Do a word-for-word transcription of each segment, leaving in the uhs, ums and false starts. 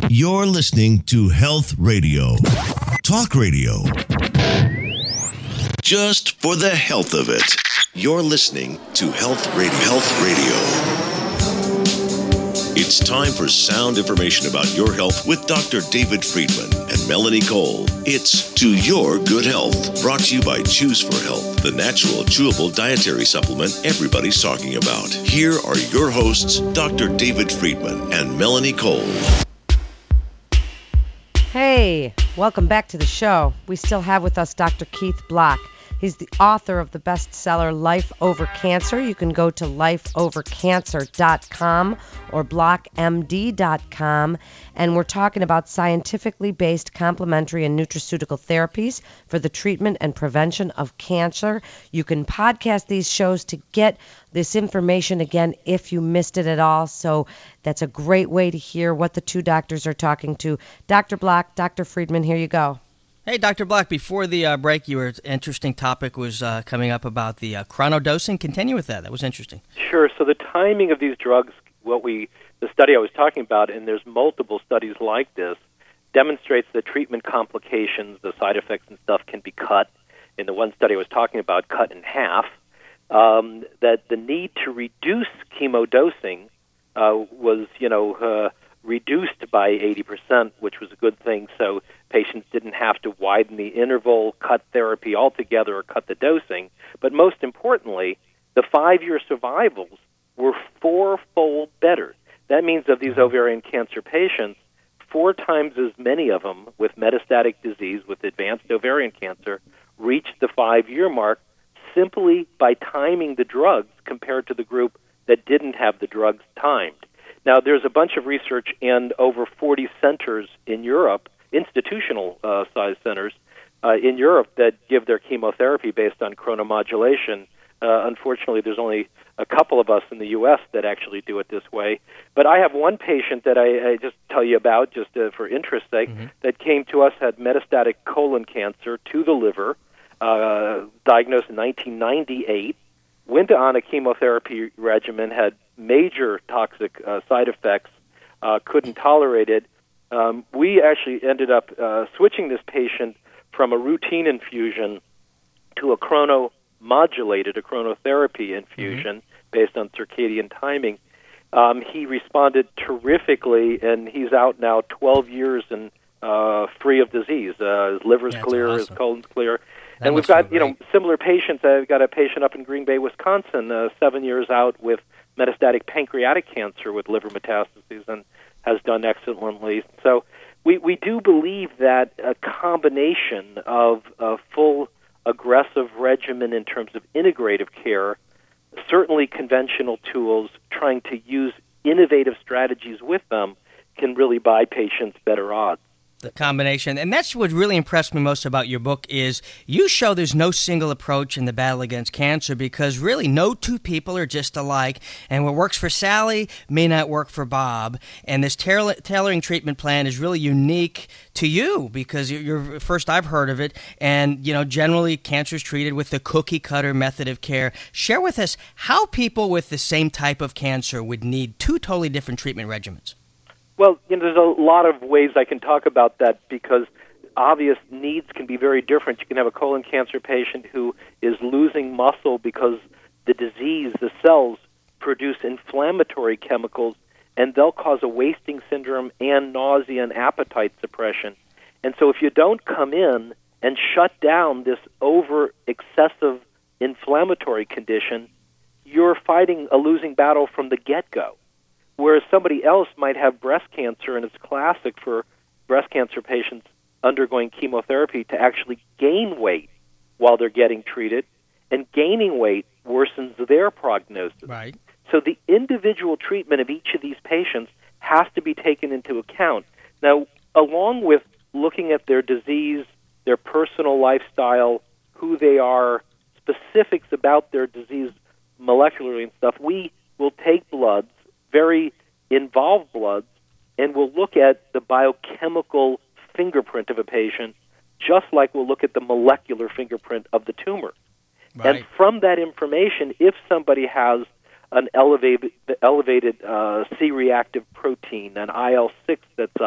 You're listening to Health Radio. Talk radio. Just for the health of it. You're listening to Health Radio. Health Radio. It's time for sound information about your health with Doctor David Friedman and Melanie Cole. It's To Your Good Health, brought to you by Choose for Health, the natural, chewable dietary supplement everybody's talking about. Here are your hosts, Doctor David Friedman and Melanie Cole. Hey, welcome back to the show. We still have with us Doctor Keith Block. He's the author of the bestseller Life Over Cancer. You can go to life over cancer dot com or block m d dot com. And we're talking about scientifically based complementary and nutraceutical therapies for the treatment and prevention of cancer. You can podcast these shows to get this information again if you missed it at all. So that's a great way to hear what the two doctors are talking to. Doctor Block, Doctor Friedman, here you go. Hey, Doctor Block, before the uh, break, your interesting topic was uh, coming up about the uh, chronodosing. Continue with that. That was interesting. Sure. So the timing of these drugs, what we, the study I was talking about, and there's multiple studies like this, demonstrates that treatment complications, the side effects and stuff, can be cut. In the one study I was talking about, cut in half. Um, that the need to reduce chemo dosing uh, was, you know, uh, reduced by eighty percent, which was a good thing. So patients didn't have to widen the interval, cut therapy altogether, or cut the dosing. But most importantly, the five-year survivals were fourfold better. That means of these ovarian cancer patients, four times as many of them with metastatic disease, with advanced ovarian cancer, reached the five-year mark simply by timing the drugs compared to the group that didn't have the drugs timed. Now, there's a bunch of research and over forty centers in Europe, institutional uh, size centers uh, in Europe, that give their chemotherapy based on chronomodulation. Uh, unfortunately, there's only a couple of us in the U S that actually do it this way. But I have one patient that I, I just tell you about, just uh, for interest's sake, mm-hmm. that came to us, had metastatic colon cancer to the liver, uh, diagnosed in nineteen ninety-eight, went on a chemotherapy regimen, had major toxic uh, side effects, uh, couldn't tolerate it. Um, we actually ended up uh, switching this patient from a routine infusion to a chronomodulated, a chronotherapy infusion mm-hmm. based on circadian timing. Um, he responded terrifically, and he's out now twelve years and uh, free of disease. Uh, his liver's That's clear, awesome. his colon's clear. That and we've got, you know, similar patients. I've got a patient up in Green Bay, Wisconsin, uh, seven years out with metastatic pancreatic cancer with liver metastases and has done excellently. So we, we do believe that a combination of a full aggressive regimen in terms of integrative care, certainly conventional tools, trying to use innovative strategies with them, can really buy patients better odds. The combination. And that's what really impressed me most about your book is you show there's no single approach in the battle against cancer, because really no two people are just alike. And what works for Sally may not work for Bob. And this tail- tailoring treatment plan is really unique to you, because you're, you're first I've heard of it. And, you know, generally cancer is treated with the cookie cutter method of care. Share with us how people with the same type of cancer would need two totally different treatment regimens. Well, you know, there's a lot of ways I can talk about that, because obvious needs can be very different. You can have a colon cancer patient who is losing muscle because the disease, the cells, produce inflammatory chemicals, and they'll cause a wasting syndrome and nausea and appetite suppression. And so if you don't come in and shut down this over excessive inflammatory condition, you're fighting a losing battle from the get-go. Whereas somebody else might have breast cancer, and it's classic for breast cancer patients undergoing chemotherapy to actually gain weight while they're getting treated, and gaining weight worsens their prognosis. Right. So the individual treatment of each of these patients has to be taken into account. Now, along with looking at their disease, their personal lifestyle, who they are, specifics about their disease molecularly and stuff, we will take bloods, very involved bloods, and we'll look at the biochemical fingerprint of a patient, just like we'll look at the molecular fingerprint of the tumor. Right. And from that information, if somebody has an elevated, elevated uh, C-reactive protein, an I L six that's up,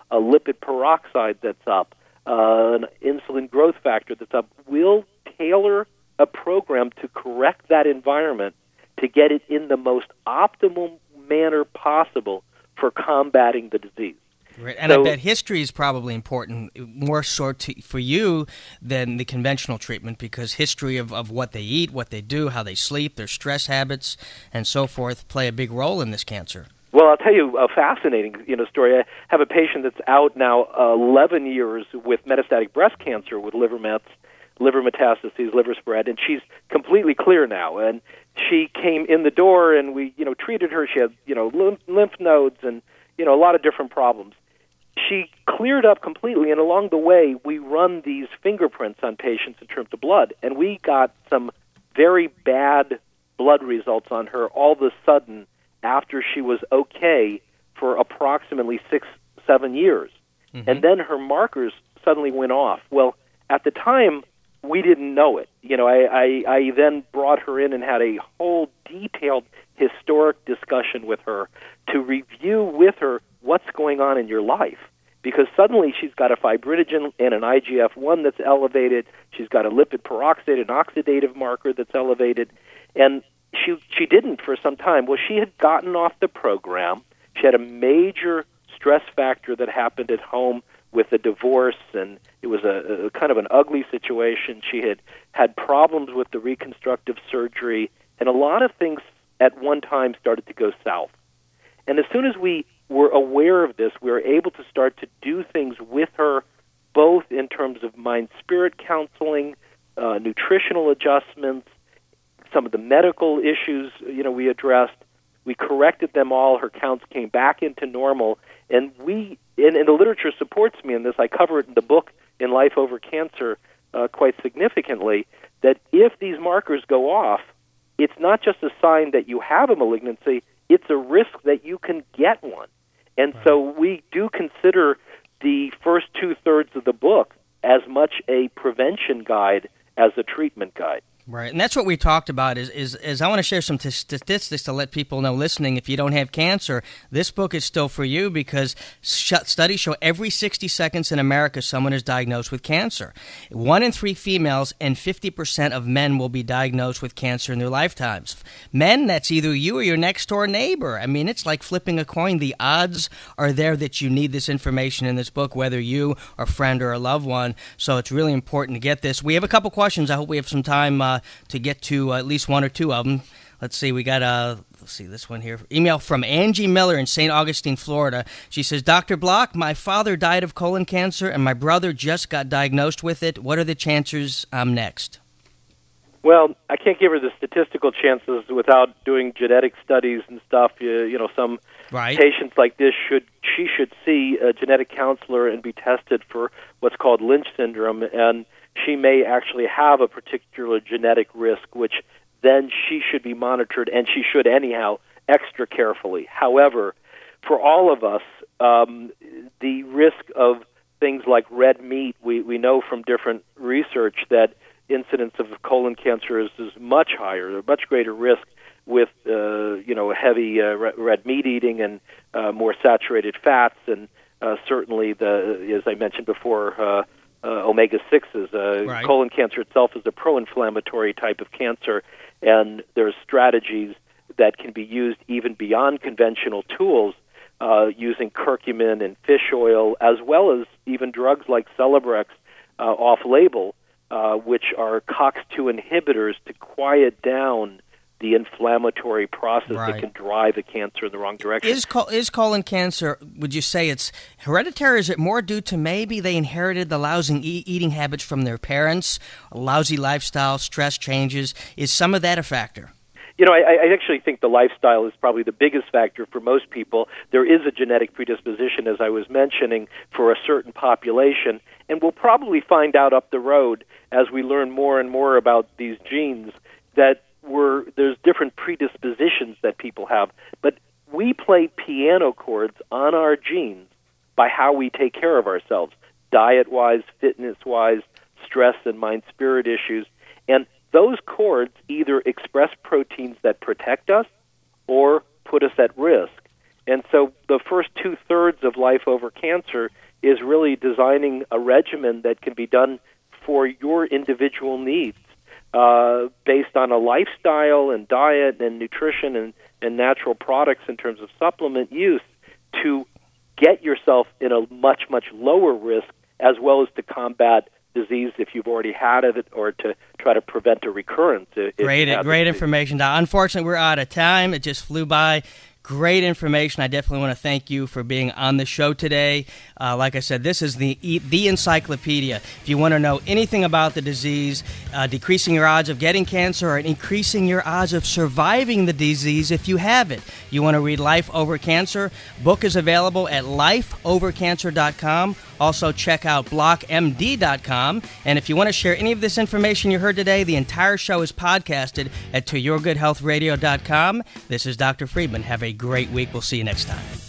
a lipid peroxide that's up, uh, an insulin growth factor that's up. We'll tailor a program to correct that environment to get it in the most optimal manner possible for combating the disease. Right. And so, I bet history is probably important, more so to, for you than the conventional treatment, because history of, of what they eat, what they do, how they sleep, their stress habits, and so forth play a big role in this cancer. Well, I'll tell you a fascinating you know, story. I have a patient that's out now uh, eleven years with metastatic breast cancer with liver mets, liver metastases, liver spread, and she's completely clear now. And she came in the door, and we you know treated her. She had you know lymph, lymph nodes and you know a lot of different problems. She cleared up completely, and along the way, we run these fingerprints on patients in terms of blood, and we got some very bad blood results on her all of a sudden after she was okay for approximately six, seven years. Mm-hmm. And then her markers suddenly went off. Well, at the time, we didn't know it. You know, I, I, I then brought her in and had a whole detailed historic discussion with her to review with her what's going on in your life. Because suddenly she's got a fibrinogen and an I G F one that's elevated. She's got a lipid peroxide, an oxidative marker that's elevated. And she she didn't for some time. Well, she had gotten off the program. She had a major stress factor that happened at home with a divorce, and it was a, a kind of an ugly situation. She had had problems with the reconstructive surgery, and a lot of things at one time started to go south. And as soon as we were aware of this, we were able to start to do things with her, both in terms of mind-spirit counseling, uh, nutritional adjustments, some of the medical issues, you know, we addressed. We corrected them all. Her counts came back into normal. And we, and, and the literature supports me in this. I cover it in the book, In Life Over Cancer, uh, quite significantly, that if these markers go off, it's not just a sign that you have a malignancy, it's a risk that you can get one. And right. so we do consider the first two-thirds of the book as much a prevention guide as a treatment guide. Right, and that's what we talked about is, is, is I want to share some t- statistics to let people know listening, if you don't have cancer, this book is still for you because sh- studies show every sixty seconds in America someone is diagnosed with cancer. One in three females and fifty percent of men will be diagnosed with cancer in their lifetimes. Men, that's either you or your next-door neighbor. I mean, it's like flipping a coin. The odds are there that you need this information in this book, whether you, a friend, or a loved one, so it's really important to get this. We have a couple questions. I hope we have some time uh, to get to uh, at least one or two of them. Let's see, we got a, let's see, this one here. Email from Angie Miller in Saint Augustine, Florida. She says, Doctor Block, my father died of colon cancer and my brother just got diagnosed with it. What are the chances I'm next? Well, I can't give her the statistical chances without doing genetic studies and stuff. You, you know, some right. patients like this, should she should see a genetic counselor and be tested for what's called Lynch syndrome, and she may actually have a particular genetic risk, which then she should be monitored, and she should anyhow, extra carefully. However, for all of us, um, the risk of things like red meat, we, we know from different research that incidence of colon cancer is, is much higher, a much greater risk with uh, you know heavy uh, red meat eating and uh, more saturated fats, and uh, certainly the, as I mentioned before, uh, Uh, omega sixes. Uh, right. Colon cancer itself is a pro-inflammatory type of cancer, and there's strategies that can be used even beyond conventional tools, uh, using curcumin and fish oil, as well as even drugs like Celebrex uh, off-label, uh, which are C O X two inhibitors to quiet down the inflammatory process right. that can drive a cancer in the wrong direction. Is, col- is colon cancer, would you say it's hereditary? Is it more due to maybe they inherited the lousy e- eating habits from their parents, a lousy lifestyle, stress changes? Is some of that a factor? You know, I, I actually think the lifestyle is probably the biggest factor for most people. There is a genetic predisposition, as I was mentioning, for a certain population, and we'll probably find out up the road as we learn more and more about these genes that We're, there's different predispositions that people have, but we play piano chords on our genes by how we take care of ourselves, diet-wise, fitness-wise, stress and mind-spirit issues, and those chords either express proteins that protect us or put us at risk. And so the first two-thirds of Life Over Cancer is really designing a regimen that can be done for your individual needs uh, based on a lifestyle and diet and nutrition and, and natural products in terms of supplement use to get yourself in a much, much lower risk, as well as to combat disease if you've already had it, or to try to prevent a recurrence. Great, great information, Doc. Unfortunately, we're out of time. It just flew by. Great information. I definitely want to thank you for being on the show today. Uh, like I said, this is the the encyclopedia. If you want to know anything about the disease, uh, decreasing your odds of getting cancer or increasing your odds of surviving the disease if you have it, you want to read Life Over Cancer. Book is available at life over cancer dot com. Also, check out block m d dot com. And if you want to share any of this information you heard today, the entire show is podcasted at to your good health radio dot com. This is Doctor Friedman. Have a great week. We'll see you next time.